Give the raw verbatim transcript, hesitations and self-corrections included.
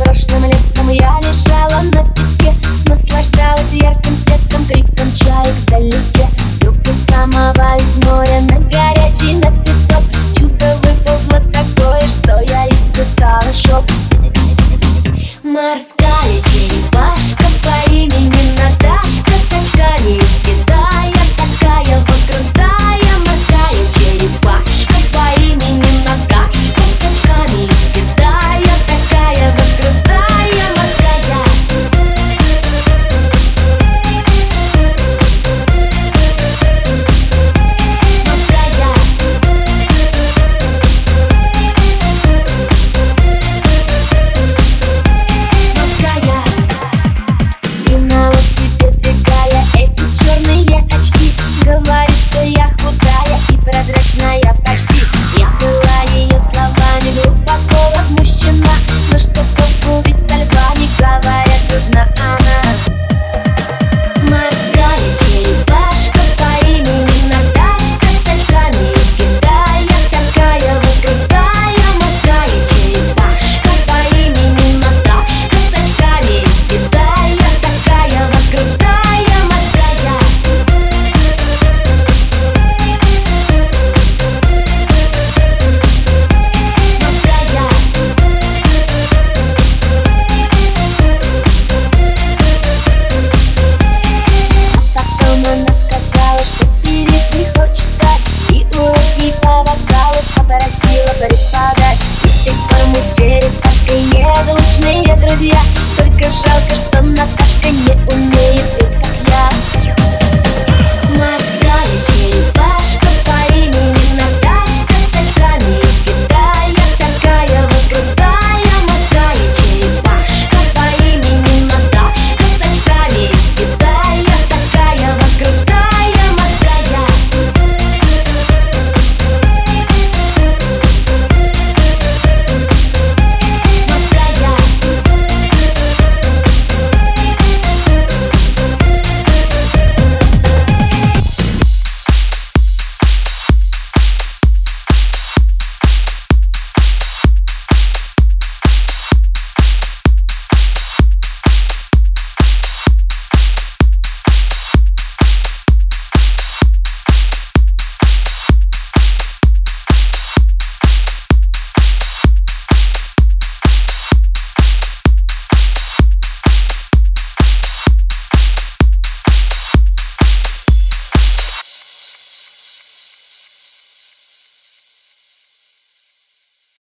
Прошлым летом я лежала на песке, наслаждалась ярким светом, криком чаек вдалеке. Вдруг из самого из моря на горячий на песок чудо выползло такое, что я испытала шок. Морская черепашка по имени Наташка с очками из Китая, такая вот крутая. Морская черепашка по имени Наташка с очками из Китая, такая вот крутая. Морская. Морская. И на лоб себе сдвигая эти черные очки, говорит, что я худая и прозрачная почти. Я была ее словами глубоко возмущена, но что толку, ведь со львами, говорят, дружна она. Морская черепашка по имени Наташка с очками из Китая, такая вот крутая. Морская черепашка по имени Наташка с очками из Китая, такая вот крутая. Морская. Потом она сказала, что впереди хочет стать, и уроки по вокалу попросила преподать. И с тех пор мы с черепашкой неразлучные друзья, только жалко, что Наташка не умеет